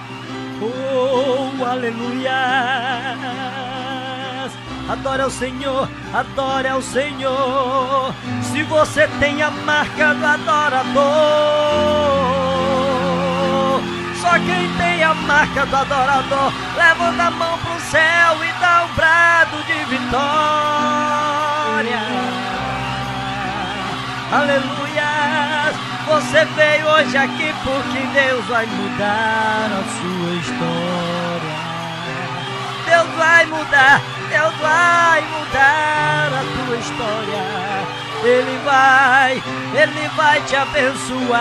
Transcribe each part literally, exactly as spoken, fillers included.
Oh, aleluia. Adore ao Senhor, adore ao Senhor. Se você tem a marca do adorador, só quem tem a marca do adorador levanta a mão pro céu e dá um brado de vitória. Aleluia. Você veio hoje aqui porque Deus vai mudar a sua história. Deus vai mudar, Deus vai mudar a tua história. Ele vai, Ele vai te abençoar.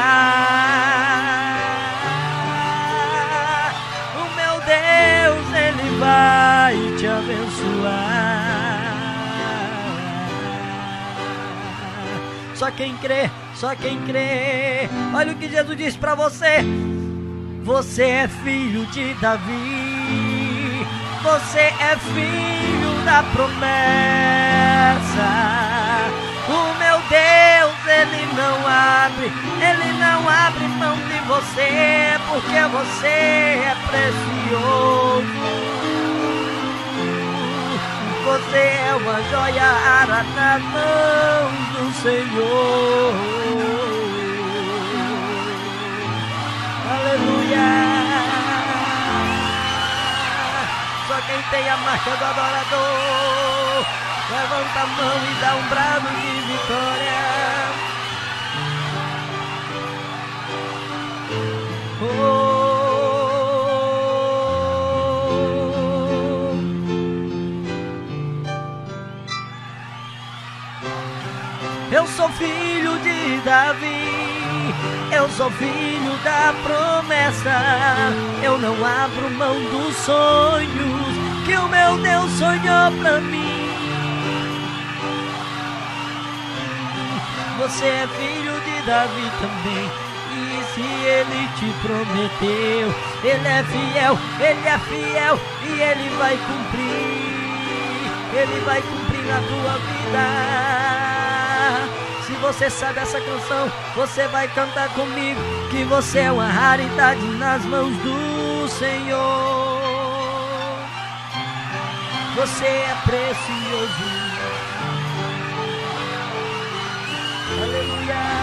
O meu Deus, Ele vai te abençoar. Só quem crê, só quem crê. Olha o que Jesus disse pra você. Você é filho de Davi. Você é filho da promessa. O meu Deus, Ele não abre, Ele não abre mão de você, porque você é precioso. Você é uma joia rara nas mãos do Senhor. Aleluia. Só quem tem a marca do adorador levanta a mão e dá um brado de vitória. Oh. Eu sou filho de Davi, eu sou filho da promessa. Eu não abro mão dos sonhos que o meu Deus sonhou pra mim. Você é filho de Davi também, e se Ele te prometeu, Ele é fiel, Ele é fiel e Ele vai cumprir. Ele vai cumprir na tua vida. Se você sabe essa canção, você vai cantar comigo, que você é uma raridade nas mãos do Senhor. Você é precioso. Aleluia.